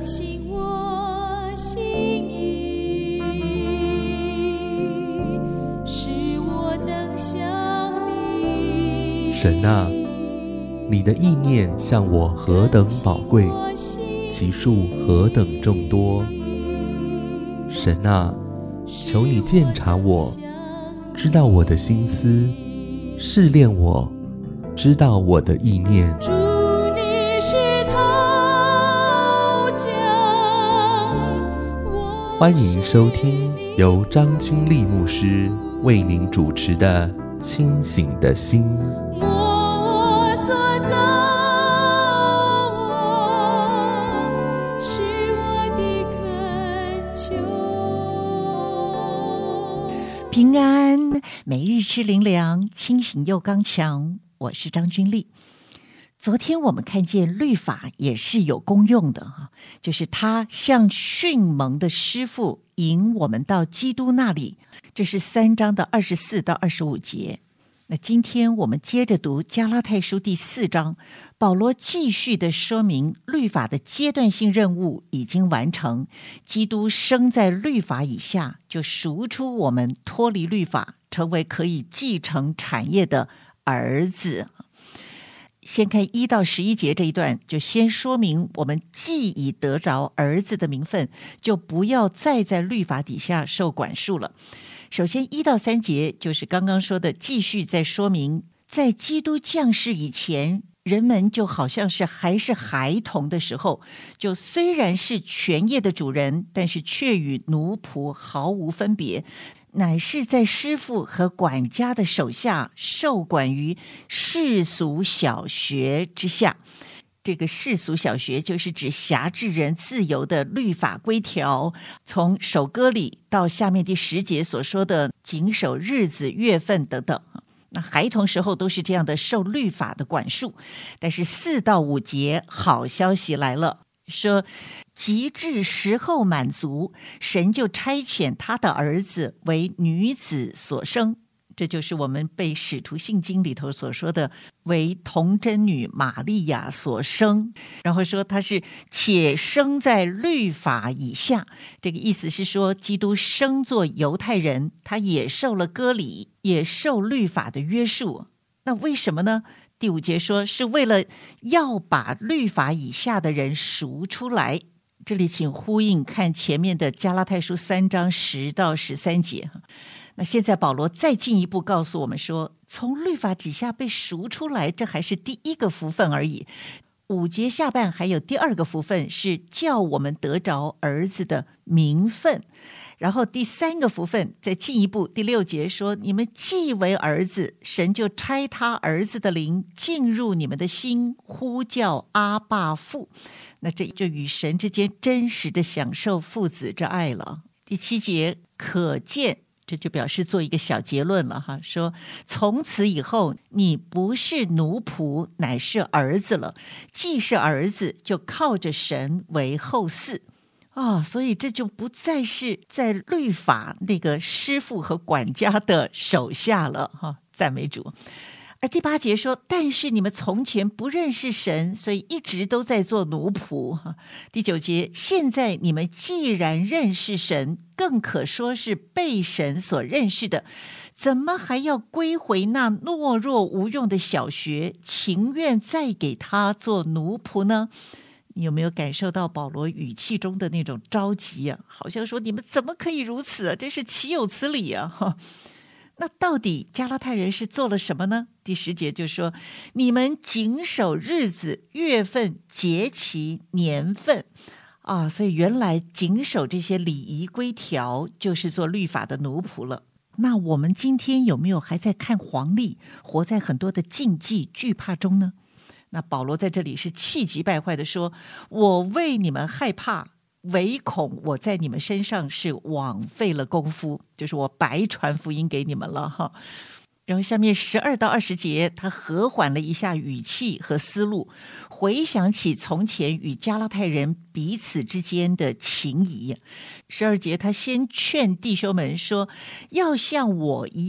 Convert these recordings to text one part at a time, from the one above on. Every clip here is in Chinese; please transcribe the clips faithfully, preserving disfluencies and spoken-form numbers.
更新我心意，使我能像你。 神啊，你的意念向我何等宝贵，其数何等众多。神啊，求你鉴察我，知道我的心思，试炼我，知道我的意念。 主，你是陶匠， 欢迎收听由张君丽牧师为您主持的《清醒的心》。 我所造，我是我的恳求。 平安，每日吃灵粮，清醒又刚强。我是张君丽。昨天我们看见律法也是有功用的，就是它像训蒙的师傅引我们到基督那里。这是三章的二十四到二十五节。那今天我们接着读加拉太书第四章，保罗继续的说明律法的阶段性任务已经完成，基督生在律法以下，就赎出我们脱离律法，成为可以继承产业的儿子。先看一到十一节这一段，就先说明我们既已得着儿子的名分，就不要再在律法底下受管束了。首先一到三节就是刚刚说的，继续在说明在基督降世以前，人们就好像是还是孩童的时候，就虽然是全业的主人，但是却与奴仆毫无分别，乃是在师傅和管家的手下，受管于世俗小学之下。这个世俗小学就是指辖制人自由的律法规条，从守割礼到下面第十节所说的谨守日子、月份等等。那孩童时候都是这样的受律法的管束，但是四到五节好消息来了，说及至时候满足，神就差遣他的儿子为女子所生。这就是我们被使徒信经里头所说的为童贞女玛利亚所生，然后说他是且生在律法以下。这个意思是说，基督生作犹太人，他也受了割礼，也受律法的约束。那为什么呢？第五节说是为了要把律法以下的人赎出来。这里请呼应看前面的加拉太书三章十到十三节。那现在保罗再进一步告诉我们说，从律法底下被赎出来，这还是第一个福分而已。五节下半还有第二个福分，是叫我们得着儿子的名分。然后第三个福分再进一步，第六节说，你们既为儿子，神就差他儿子的灵进入你们的心，呼叫阿爸父。那这就与神之间真实的享受父子之爱了。第七节可见，这就表示做一个小结论了哈，说从此以后你不是奴仆，乃是儿子了。既是儿子，就靠着神为后嗣啊、哦，所以这就不再是在律法那个师傅和管家的手下了哈，赞美主。而第八节说，但是你们从前不认识神，所以一直都在做奴仆。第九节，现在你们既然认识神，更可说是被神所认识的，怎么还要归回那懦弱无用的小学，情愿再给他做奴仆呢？你有没有感受到保罗语气中的那种着急啊？好像说你们怎么可以如此啊？真是岂有此理啊！那到底加拉太人是做了什么呢？第十节就说，你们谨守日子、月份、节期、年份啊，所以原来谨守这些礼仪规条就是做律法的奴仆了。那我们今天有没有还在看黄历，活在很多的禁忌惧怕中呢？那保罗在这里是气急败坏的说，我为你们害怕，唯恐我在你们身上是枉费了功夫，就是我白传福音给你们了哈。然后下面十二到二十节，他和缓了一下语气和思路，回想起从前与加拉太人彼此之间的情谊。十二节他先劝弟兄们说，要像我一样，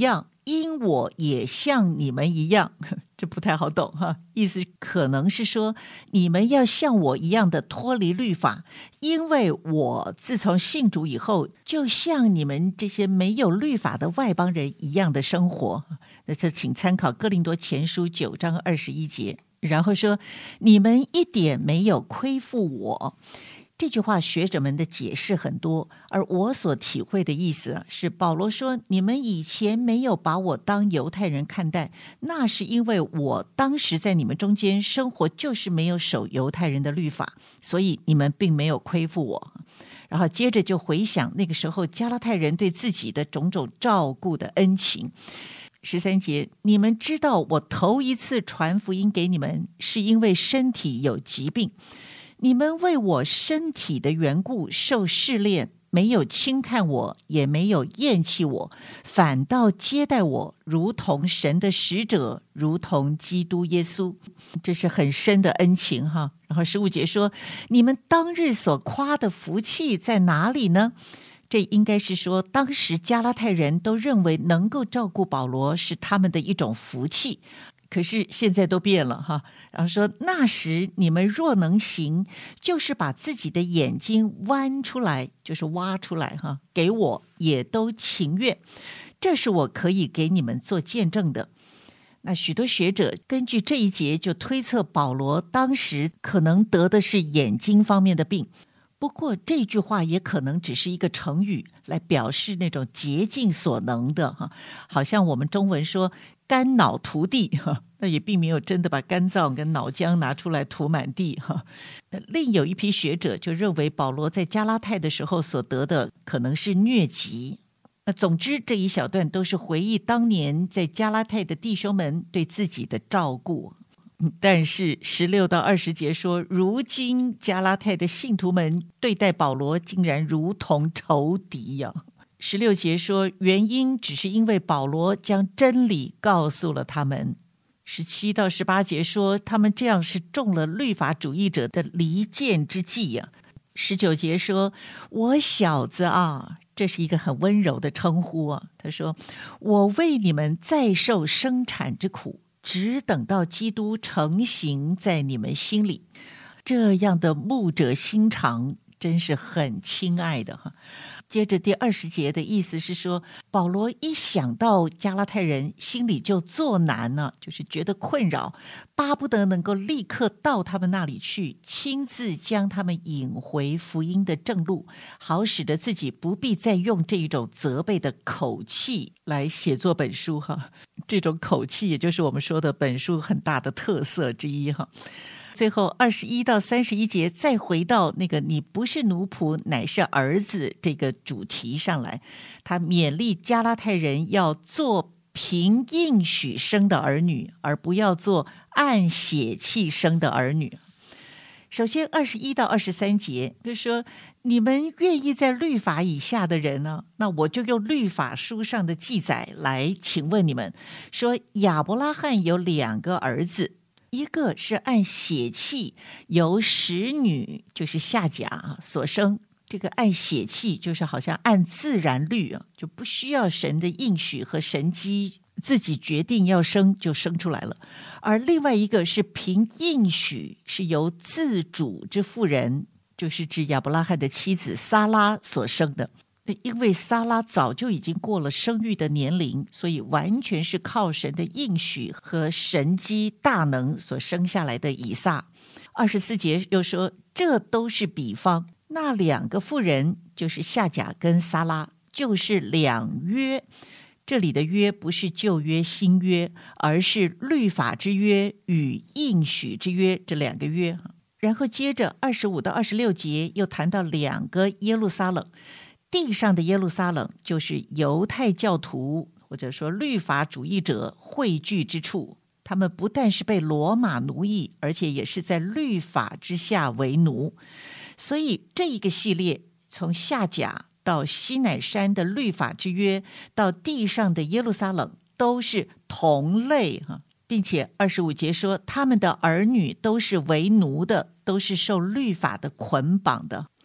因我也像你们一样，这不太好懂哈。意思可能是说，你们要像我一样的脱离律法，因为我自从信主以后，就像你们这些没有律法的外邦人一样的生活。那这请参考哥林多前书九章二十一节。然后说，你们一点没有亏负我。这句话学者们的解释很多，而我所体会的意思是，保罗说，你们以前没有把我当犹太人看待，那是因为我当时在你们中间生活就是没有守犹太人的律法，所以你们并没有亏负我。然后接着就回想那个时候加拉太人对自己的种种照顾的恩情。十三节，你们知道我头一次传福音给你们，是因为身体有疾病，你们为我身体的缘故受试炼，没有轻看我，也没有厌弃我，反倒接待我，如同神的使者，如同基督耶稣。这是很深的恩情哈。然后十五节说，你们当日所夸的福气在哪里呢？这应该是说，当时加拉太人都认为能够照顾保罗是他们的一种福气，可是现在都变了哈。然后说，那时你们若能行，就是把自己的眼睛剜出来，就是挖出来哈，给我也都情愿，这是我可以给你们做见证的。那许多学者根据这一节就推测，保罗当时可能得的是眼睛方面的病。不过这句话也可能只是一个成语，来表示那种竭尽所能的哈，好像我们中文说肝脑涂地哈，那也并没有真的把肝脏跟脑浆拿出来涂满地哈。另有一批学者就认为保罗在加拉太的时候所得的可能是疟疾。那总之这一小段都是回忆当年在加拉太的弟兄们对自己的照顾。但是十六到二十节说，如今加拉太的信徒们对待保罗竟然如同仇敌呀、啊。十六节说，原因只是因为保罗将真理告诉了他们。十七到十八节说，他们这样是中了律法主义者的离间之计呀、啊。十九节说，我小子啊，这是一个很温柔的称呼啊。他说，我为你们再受生产之苦，只等到基督成形在你们心里。这样的牧者心肠真是很亲爱的哈。接着第二十节的意思是说，保罗一想到加拉太人，心里就作难了，就是觉得困扰，巴不得能够立刻到他们那里去，亲自将他们引回福音的正路，好使得自己不必再用这一种责备的口气来写作本书哈。这种口气也就是我们说的本书很大的特色之一哈。最后二十一到三十一节再回到那个你不是奴仆乃是儿子这个主题上来，他勉励加拉太人要做凭应许生的儿女，而不要做按血气生的儿女。首先二十一到二十三节就说，你们愿意在律法以下的人呢，那我就用律法书上的记载来请问你们，说亚伯拉罕有两个儿子，一个是按血气由使女就是夏甲所生，这个按血气就是好像按自然律啊，就不需要神的应许和神迹，自己决定要生就生出来了。而另外一个是凭应许，是由自主之妇人，就是指亚伯拉罕的妻子撒拉所生的。因为撒拉早就已经过了生育的年龄，所以完全是靠神的应许和神机大能所生下来的以撒。二十四节又说，这都是比方，那两个妇人就是夏甲跟撒拉，就是两约。这里的约不是旧约新约，而是律法之约与应许之约这两个约。然后接着二十五到二十六节又谈到两个耶路撒冷，地上的耶路撒冷就是犹太教徒或者说律法主义者汇聚之处，他们不但是被罗马奴役，而且也是在律法之下为奴。所以这一个系列从夏甲到西乃山的律法之约，到地上的耶路撒冷，都是同类哈，并且二十五节说，他们的儿女都是为奴的，都是受律法的捆绑的。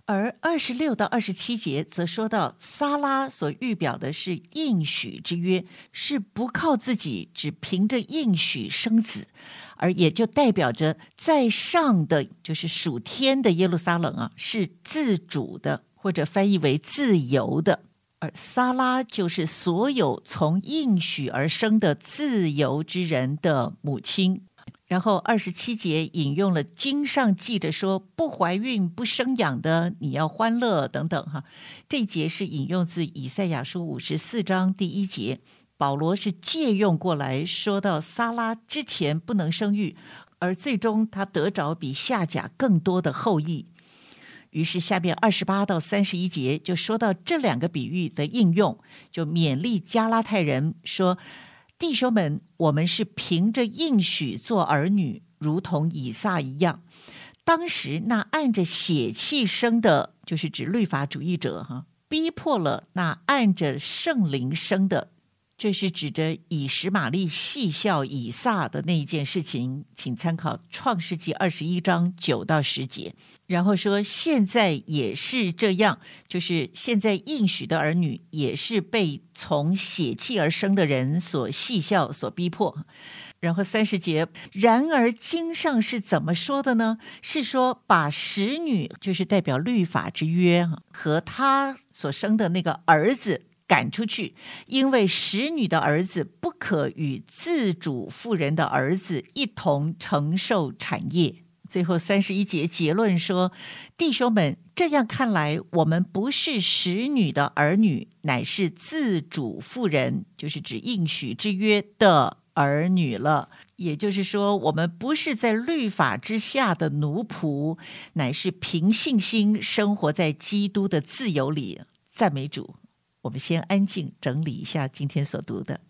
而二十六到二十七节则说到，撒拉所预表的是应许之约，是不靠自己，只凭着应许生子，而也就代表着在上的就是属天的耶路撒冷啊，是自主的，或者翻译为自由的。而撒拉就是所有从应许而生的自由之人的母亲。然后二十七节引用了经上记着说，不怀孕不生养的你要欢乐等等哈。这一节是引用自以赛亚书五十四章第一节，保罗是借用过来说到撒拉之前不能生育，而最终他得着比夏甲更多的后裔。于是下面二十八到三十一节就说到这两个比喻的应用，就勉励加拉太人说，弟兄们，我们是凭着应许做儿女，如同以撒一样。当时那按着血气生的，就是指律法主义者哈，逼迫了那按着圣灵生的，这是指着以实玛利戏笑以撒的那一件事情，请参考创世纪二十一章九到十节。然后说现在也是这样，就是现在应许的儿女也是被从血气而生的人所戏笑所逼迫。然后三十节，然而经上是怎么说的呢？是说把使女，就是代表律法之约，和他所生的那个儿子赶出去，因为使女的儿子不可与自主妇人的儿子一同承受产业。最后三十一节结论说，弟兄们，这样看来，我们不是使女的儿女，乃是自主妇人，就是指应许之约的儿女了。也就是说，我们不是在律法之下的奴仆，乃是凭信心生活在基督的自由里。赞美主。我们先安静整理一下今天所读的。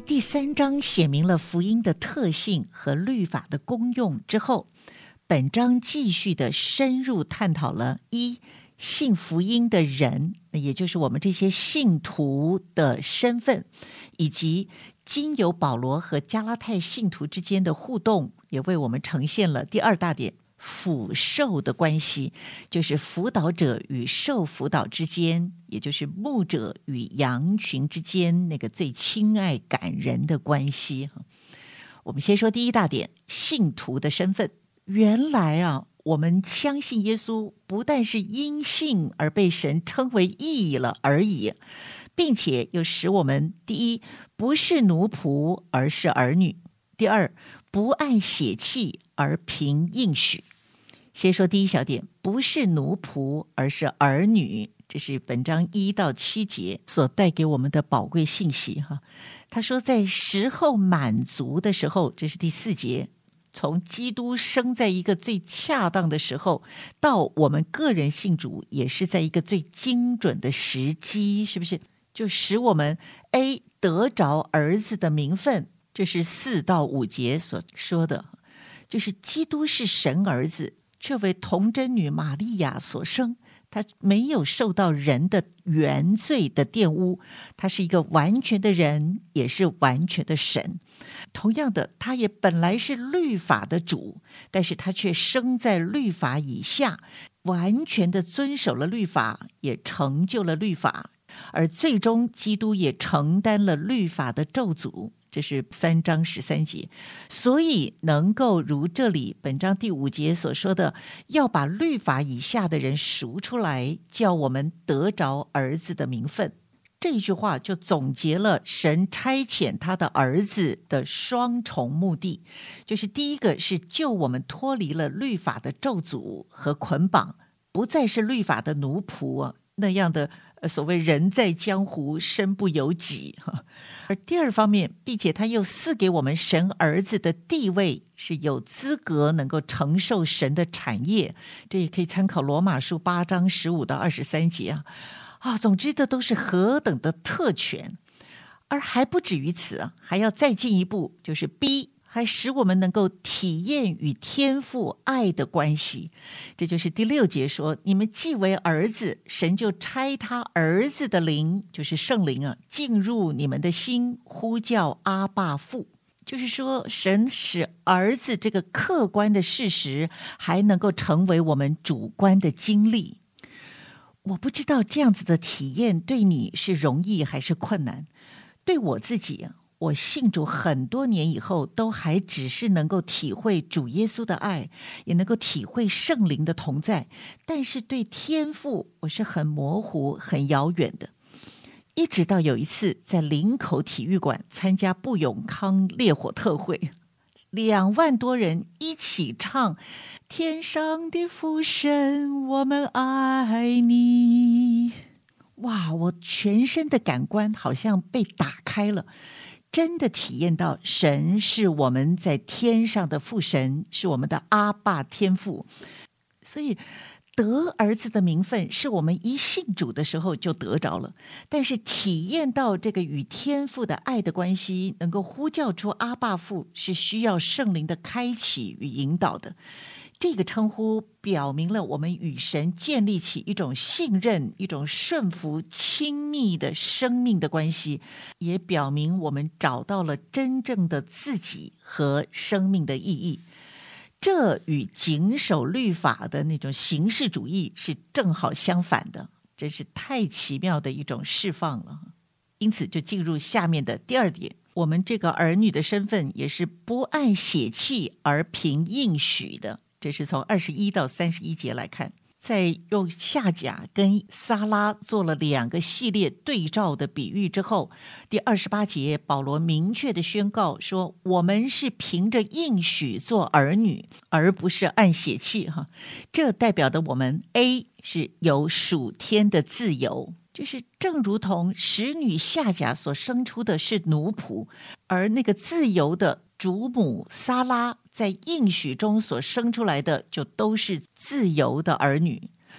第三章写明了福音的特性和律法的功用之后，本章继续的深入探讨了一信福音的人，也就是我们这些信徒的身份，以及经由保罗和加拉太信徒之间的互动，也为我们呈现了第二大点，辅受的关系，就是辅导者与受辅导之间，也就是牧者与羊群之间那个最亲爱感人的关系。我们先说第一大点，信徒的身份。原来啊，我们相信耶稣不但是因信而被神称为义了而已，并且又使我们第一不是奴仆而是儿女，第二不按血气而凭应许。先说第一小点，不是奴仆而是儿女，这是本章一到七节所带给我们的宝贵信息哈。他说在时候满足的时候，这是第四节，从基督生在一个最恰当的时候，到我们个人信主也是在一个最精准的时机，是不是？就使我们 A 得着儿子的名分，这是四到五节所说的，就是基督是神儿子，却为童贞女玛利亚所生，他没有受到人的原罪的玷污，他是一个完全的人，也是完全的神。同样的，他也本来是律法的主，但是他却生在律法以下，完全的遵守了律法，也成就了律法，而最终基督也承担了律法的咒诅，这是三章十三节。所以能够如这里本章第五节所说的，要把律法以下的人赎出来，叫我们得着儿子的名分。这句话就总结了神差遣他的儿子的双重目的，就是第一个是救我们脱离了律法的咒诅和捆绑，不再是律法的奴仆那样的所谓人在江湖身不由己。而第二方面，并且他又赐给我们神儿子的地位，是有资格能够承受神的产业，这也可以参考罗马书八章十五到二十三节啊。啊，总之这都是何等的特权。而还不止于此，还要再进一步，就是 B 还使我们能够体验与天父爱的关系。这就是第六节说，你们既为儿子，神就差他儿子的灵，就是圣灵啊，进入你们的心，呼叫阿爸父。就是说，神使儿子这个客观的事实还能够成为我们主观的经历。我不知道这样子的体验对你是容易还是困难。对我自己，我信主很多年以后，都还只是能够体会主耶稣的爱，也能够体会圣灵的同在，但是对天父我是很模糊很遥远的。一直到有一次在林口体育馆参加布永康烈火特会，两万多人一起唱天上的父神我们爱你。哇，我全身的感官好像被打开了，真的体验到神是我们在天上的父神，是我们的阿爸天父。所以得儿子的名分是我们一信主的时候就得着了，但是体验到这个与天父的爱的关系，能够呼叫出阿爸父，是需要圣灵的开启与引导的。这个称呼表明了我们与神建立起一种信任、一种顺服、亲密的生命的关系，也表明我们找到了真正的自己和生命的意义。这与谨守律法的那种形式主义是正好相反的，真是太奇妙的一种释放了。因此就进入下面的第二点，我们这个儿女的身份也是不按血气而凭应许的。这是从二十一到三十一节来看，在用夏甲跟撒拉做了两个系列对照的比喻之后，第二十八节保罗明确的宣告说，我们是凭着应许做儿女，而不是按血气哈。这代表的我们 A 是有属天的自由，就是正如同使女夏甲所生出的是奴仆，而那个自由的主母撒拉在应许中所生出来的就都是自由的儿女。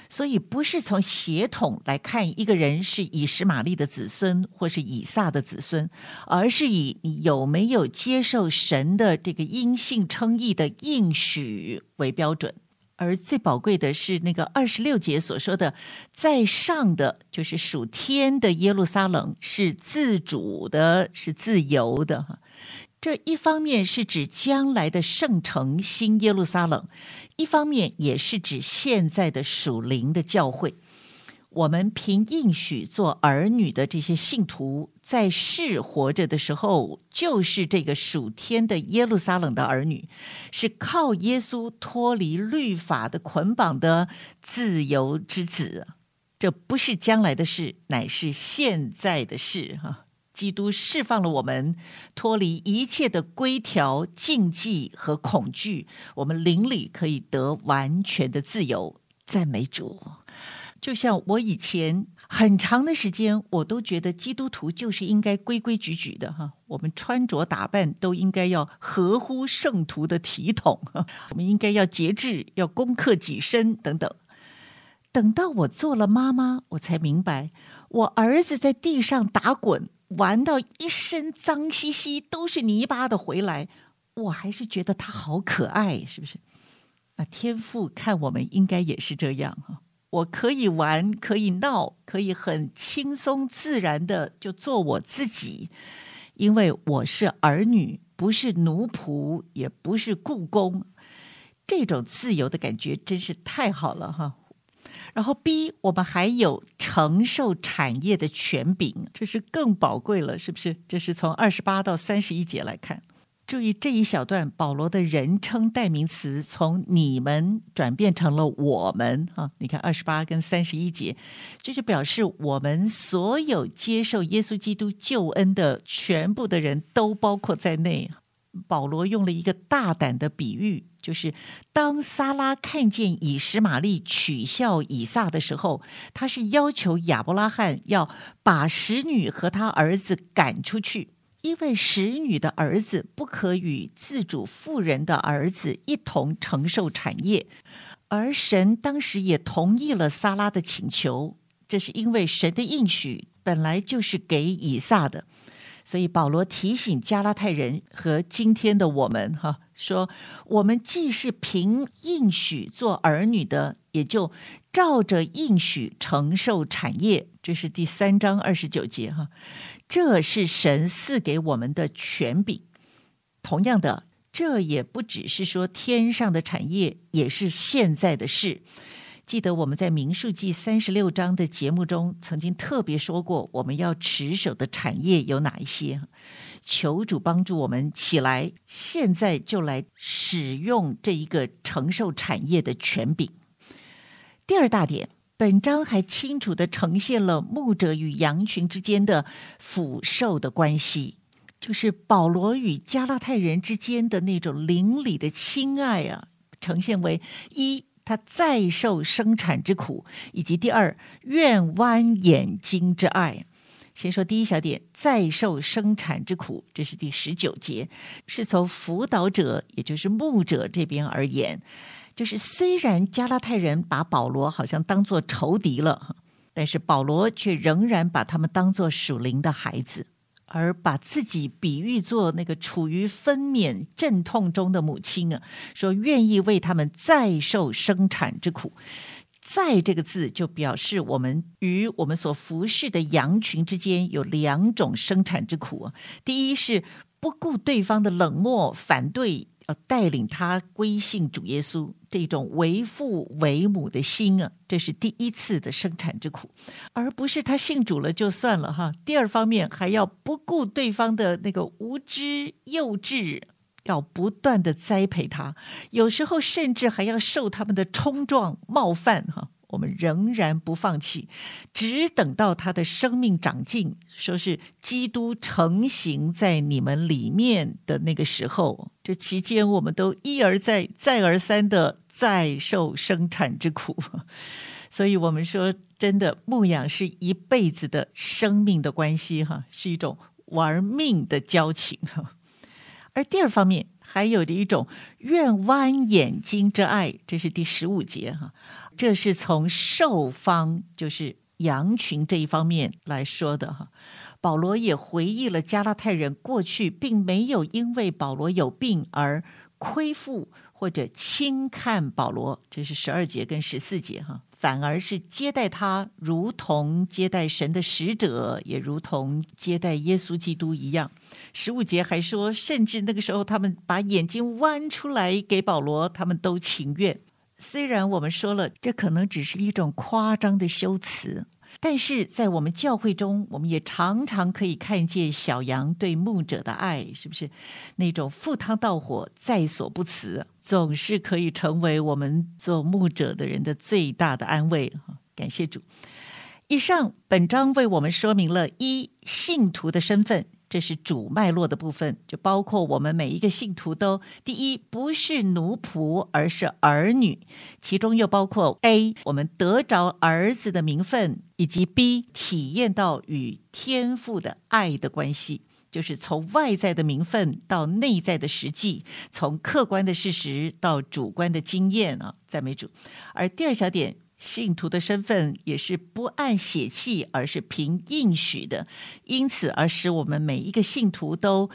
所以不是从血统来看一个人是以实玛利的子孙或是以撒的子孙，而是以你有没有接受神的这个因信称义的应许为标准。而最宝贵的是那个二十六节所说的，在上的就是属天的耶路撒冷是自主的，是自由的。这一方面是指将来的圣城新耶路撒冷，一方面也是指现在的属灵的教会。我们凭应许做儿女的这些信徒，在世活着的时候，就是这个属天的耶路撒冷的儿女，是靠耶稣脱离律法的捆绑的自由之子。这不是将来的事，乃是现在的事。基督释放了我们，脱离一切的规条、禁忌和恐惧，我们灵里可以得完全的自由。赞美主！就像我以前很长的时间，我都觉得基督徒就是应该规规矩矩的哈，我们穿着打扮都应该要合乎圣徒的体统，我们应该要节制，要攻克己身等等。等到我做了妈妈，我才明白，我儿子在地上打滚，玩到一身脏兮兮都是泥巴的回来，我还是觉得他好可爱，是不是？那天父看我们应该也是这样哈。我可以玩，可以闹，可以很轻松自然的就做我自己，因为我是儿女，不是奴仆，也不是雇工。这种自由的感觉真是太好了哈。然后 B， 我们还有承受产业的权柄，这是更宝贵了，是不是？这是从二十八到三十一节来看。注意这一小段，保罗的人称代名词从你们转变成了我们啊！你看二十八跟三十一节，这就表示我们所有接受耶稣基督救恩的全部的人都包括在内。保罗用了一个大胆的比喻，就是当撒拉看见以实玛利取笑以撒的时候，他是要求亚伯拉罕要把使女和他儿子赶出去。因为使女的儿子不可与自主妇人的儿子一同承受产业，而神当时也同意了撒拉的请求，这是因为神的应许本来就是给以撒的。所以保罗提醒加拉太人和今天的我们哈，说我们既是凭应许做儿女的，也就照着应许承受产业。这是第三章二十九节哈，这是神赐给我们的权柄。同样的，这也不只是说天上的产业，也是现在的事。记得我们在民数记三十六章的节目中曾经特别说过，我们要持守的产业有哪一些？求主帮助我们起来，现在就来使用这一个承受产业的权柄。第二大点，本章还清楚地呈现了牧者与羊群之间的辅受的关系，就是保罗与加拉太人之间的那种邻里的亲爱啊，呈现为一，他再受生产之苦，以及第二，愿弯眼睛之爱。先说第一小点，再受生产之苦，这是第十九节，是从辅导者也就是牧者这边而言，就是虽然加拉太人把保罗好像当作仇敌了，但是保罗却仍然把他们当作属灵的孩子，而把自己比喻作那个处于分娩阵痛中的母亲啊，说愿意为他们再受生产之苦。再这个字就表示我们与我们所服侍的羊群之间有两种生产之苦啊。第一是不顾对方的冷漠反对，要带领他归信主耶稣，这种为父为母的心啊，这是第一次的生产之苦，而不是他信主了就算了哈。第二方面还要不顾对方的那个无知幼稚，要不断的栽培他，有时候甚至还要受他们的冲撞冒犯哈。我们仍然不放弃，只等到他的生命长进，说是基督成形在你们里面的那个时候，这期间我们都一而再再而三的再受生产之苦。所以我们说真的，牧养是一辈子的生命的关系哈，是一种玩命的交情哈。 而第二方面还有着一种愿弯眼睛之爱，这是第十五节哈，这是从受方，就是羊群这一方面来说的哈。保罗也回忆了加拉太人过去并没有因为保罗有病而亏负或者轻看保罗，这是十二节跟十四节哈，反而是接待他如同接待神的使者，也如同接待耶稣基督一样。十五节还说，甚至那个时候他们把眼睛弯出来给保罗，他们都情愿。虽然我们说了这可能只是一种夸张的修辞，但是在我们教会中，我们也常常可以看见小羊对牧者的爱，是不是那种赴汤蹈火在所不辞，总是可以成为我们做牧者的人的最大的安慰。感谢主。以上本章为我们说明了一信徒的身份，这是主脉络的部分，就包括我们每一个信徒都第一不是奴仆而是儿女，其中又包括 A 我们得着儿子的名分，以及 B 体验到与天父的爱的关系，就是从外在的名分到内在的实际，从客观的事实到主观的经验啊，赞美主。而第二小点，信徒的身份也是不按血气，而是凭应许的，因此而使我们每一个信徒都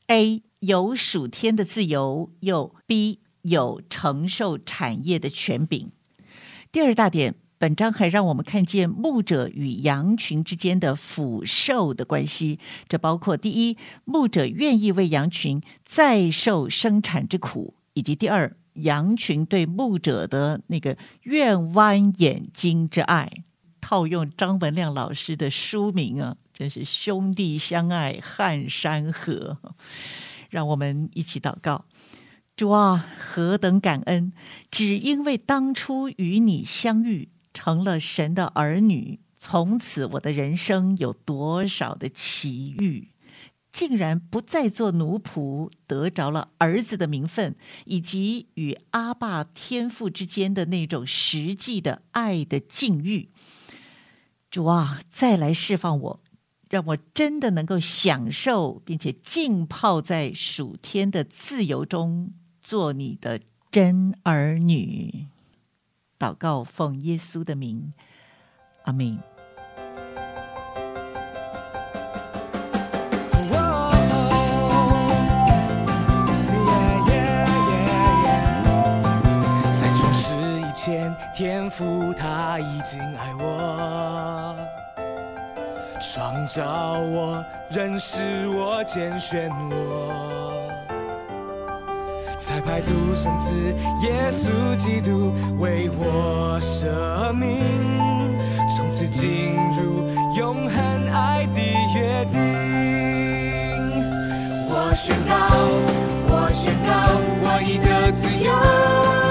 A 有属天的自由，又 B 有承受产业的权柄。第二大点，本章还让我们看见牧者与羊群之间的辅受的关系，这包括第一，牧者愿意为羊群再受生产之苦，以及第二，羊群对牧者的那个愿弯眼睛之爱。套用张文亮老师的书名啊，真是兄弟相爱撼山河。让我们一起祷告。主啊，何等感恩，只因为当初与你相遇，成了神的儿女，从此我的人生有多少的奇遇，竟然不再做奴仆，得着了儿子的名分，以及与阿爸天父之间的那种实际的爱的境遇。主啊，再来释放我，让我真的能够享受并且浸泡在属天的自由中，做你的真儿女。祷告奉耶稣的名，阿们。 天父他已经爱我，创造我，认识我，拣选我，才派独生子耶稣基督为我舍命，从此进入永恒爱的约定。我宣告，我宣告，我已得自由。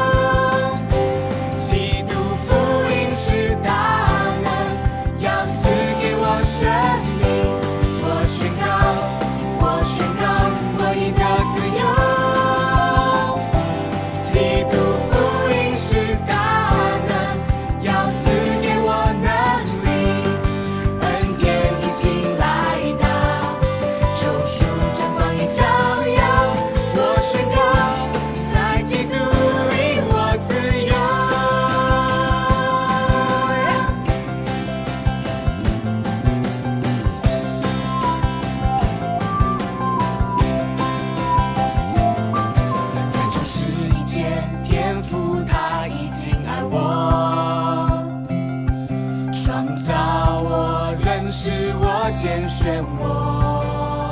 拣选我，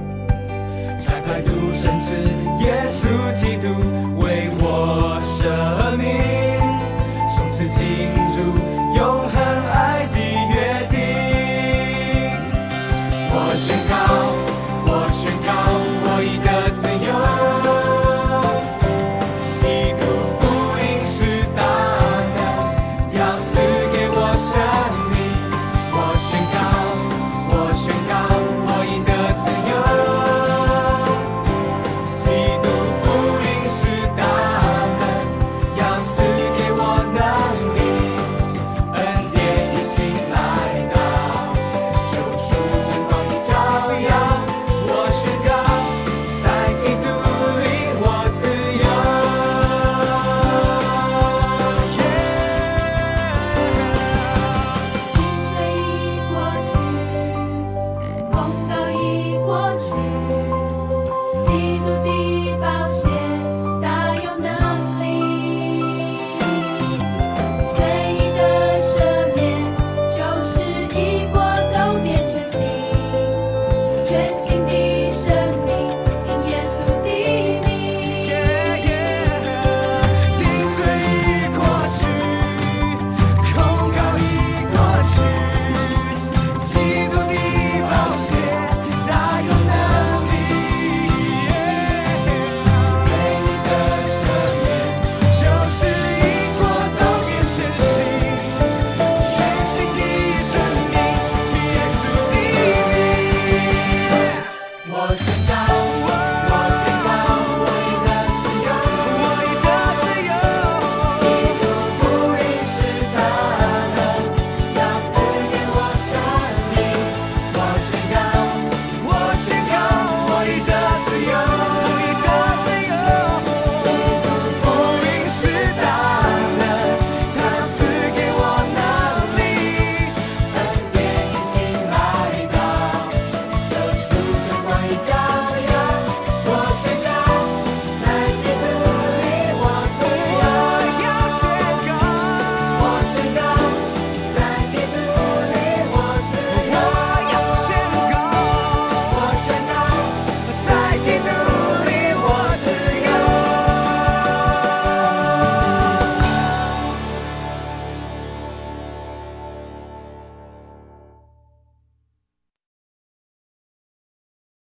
才派独生子耶稣基督为我舍